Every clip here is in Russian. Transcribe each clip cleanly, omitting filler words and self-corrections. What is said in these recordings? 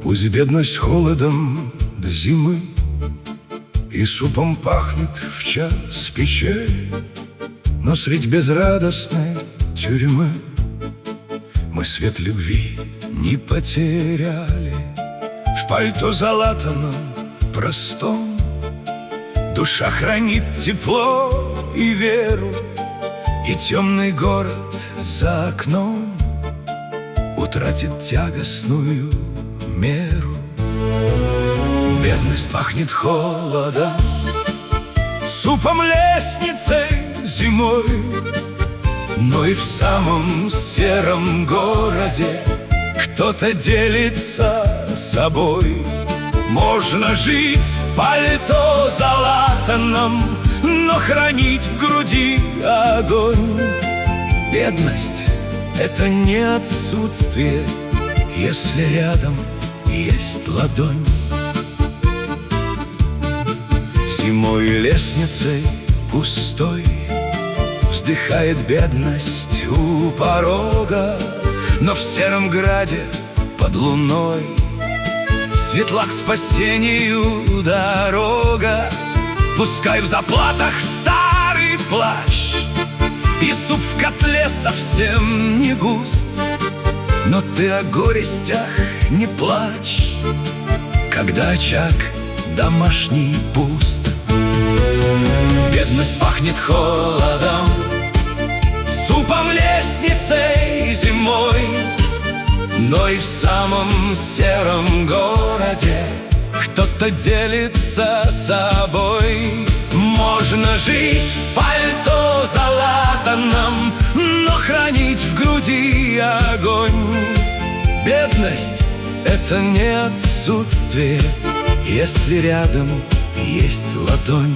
Пусть бедность холодом зимы и супом пахнет в час печали, но средь безрадостной тюрьмы мы свет любви не потеряли. В пальто залатанном простом душа хранит тепло и веру, и темный город за окном утратит тягостную меру. Бедность пахнет холодом, супом, лестницей, зимой, но и в самом сером городе кто-то делится собой. Можно жить в пальто залатанном, но хранить в груди огонь. Бедность — это не отсутствие, если рядом есть ладонь. Зимой лестницей пустой вздыхает бедность у порога, но в сером граде под луной светла к спасению дорога. Пускай в заплатах старый плащ и суп в котле совсем не густ, но ты о горестях не плачь, когда очаг домашний пуст. Бедность пахнет холодом, супом, лестницей, зимой, но и в самом сером городе кто-то делится собой. Можно жить в пальто залатанном, но хранить в груди огонь. Бедность — это не отсутствие, если рядом есть ладонь.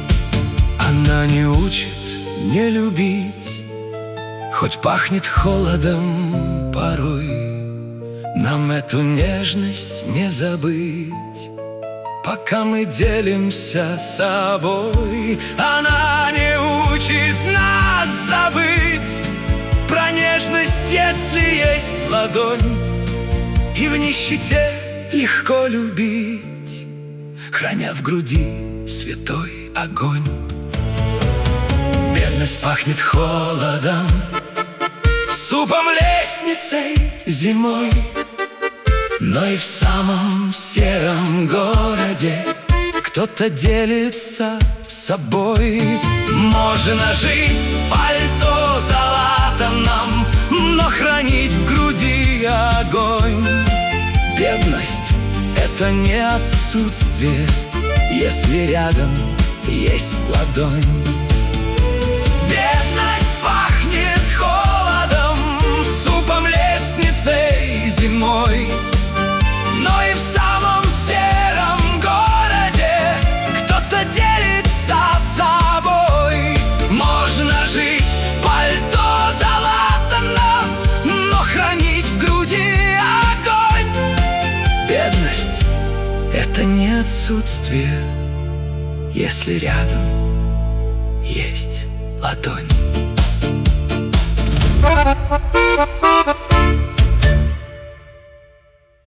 Она не учит не любить, хоть пахнет холодом порой. Нам эту нежность не забыть, пока мы делимся собой. Она не учит нас забыть про нежность, если есть ладонь. И в нищете легко любить, храня в груди святой огонь. Бедность пахнет холодом, супом, лестницей, зимой, но и в самом сером городе кто-то делится собой. Можно жить в пальто залатанном, но хранить в груди огонь. Бедность — это не отсутствие, если рядом есть ладонь. Бедность пахнет холодом, супом, лестницей, зимой, но и в самом сером городе кто-то делится собой. Можно жить в пальто залатанном, но хранить в груди огонь. Бедность — это не отсутствие, если рядом есть ладонь.